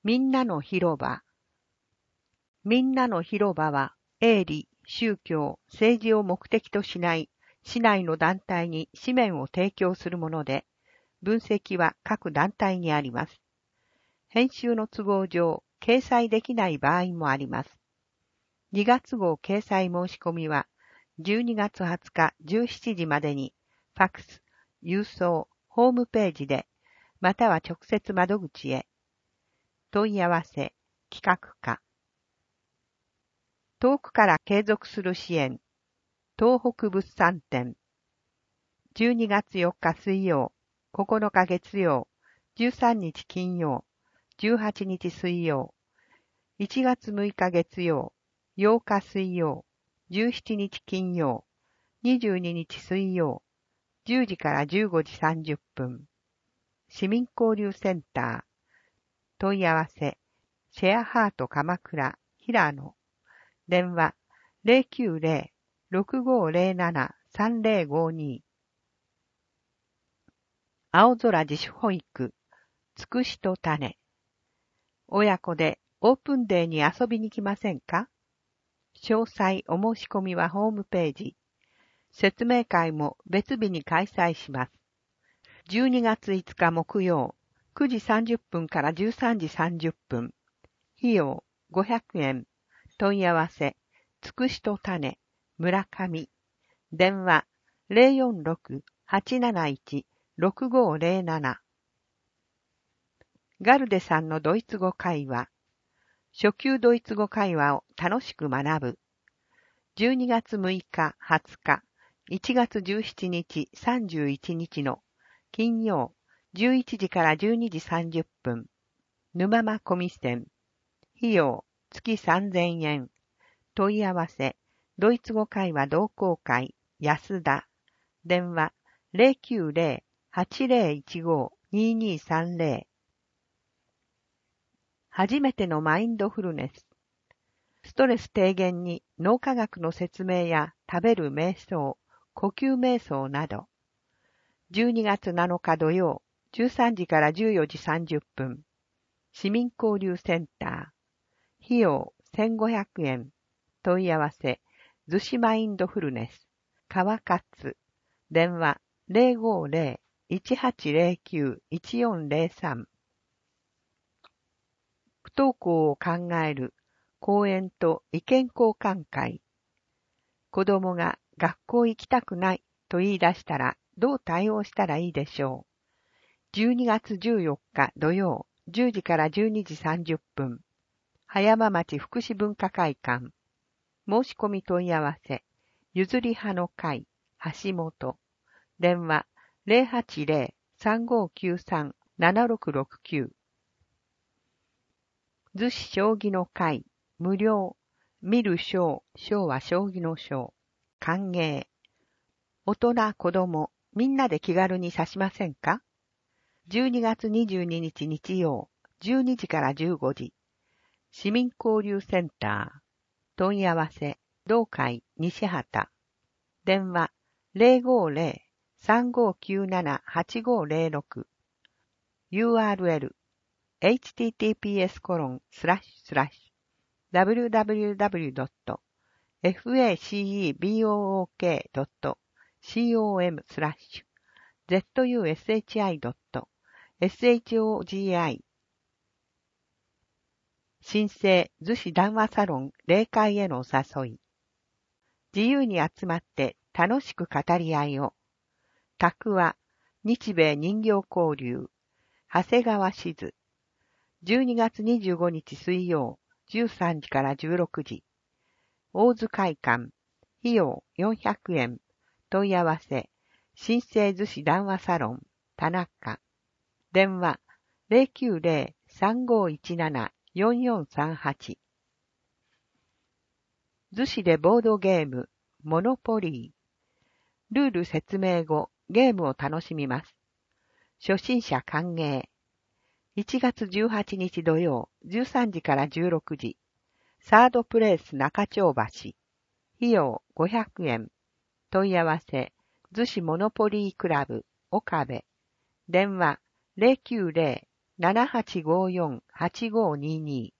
みんなの広場。みんなの広場は、営利、宗教、政治を目的としない市内の団体に紙面を提供するもので、分析は各団体にあります。編集の都合上、掲載できない場合もあります。2月号掲載申し込みは、12月20日17時までに、ファクス、郵送、ホームページで、または直接窓口へ。問い合わせ、企画課。遠くから継続する支援、東北物産展。12月4日水曜、9日月曜、13日金曜、18日水曜、1月6日月曜、8日水曜、17日金曜、22日水曜、10時から15時30分。市民交流センター。問い合わせ、シェアハート鎌倉、平野。電話、090-6507-3052。青空自主保育、つくしと種。親子でオープンデーに遊びに来ませんか？詳細お申し込みはホームページ。説明会も別日に開催します。12月5日木曜、9時30分から13時30分。費用500円。問い合わせ、つくしと種、村上。電話、046-871-6507。ガルデさんのドイツ語会話。初級ドイツ語会話を楽しく学ぶ。12月6日、20日、1月17日、31日の金曜、11時から12時30分。沼間小見線。費用、月3000円。問い合わせ、ドイツ語会話同好会、安田。電話、090-8015-2230。初めてのマインドフルネス。ストレス低減に脳科学の説明や食べる瞑想、呼吸瞑想など。12月7日土曜、13時から14時30分。市民交流センター。費用1500円。問い合わせ、逗子マインドフルネス。川勝。電話050-1809-1403。不登校を考える講演と意見交換会。子供が学校行きたくないと言い出したらどう対応したらいいでしょう。12月14日土曜10時から12時30分。葉山町福祉文化会館。申し込み問い合わせ。ゆずり派の会、橋本。電話080-3593-7669。逗子将棋の会、無料。見る将、将は将棋の将。歓迎。大人、子供、みんなで気軽に指しませんか？ 12 月22日日曜、12時から15時。市民交流センター。問い合わせ、同会西畑。電話050-3597-8506。URL https://www.facebook.com/zushi.shogi 新生逗子談話サロン霊界へのお誘い。自由に集まって楽しく語り合いを。宅は日米人形交流。長谷川静。12月25日水曜、13時から16時。大津会館。費用400円。問い合わせ。新生逗子談話サロン。田中。電話090-3517-4438。逗子でボードゲーム、モノポリー。ルール説明後、ゲームを楽しみます。初心者歓迎。1月18日土曜、13時から16時。サードプレイス中町橋。費用500円。問い合わせ、逗子モノポリークラブ、岡部。電話 7854-8522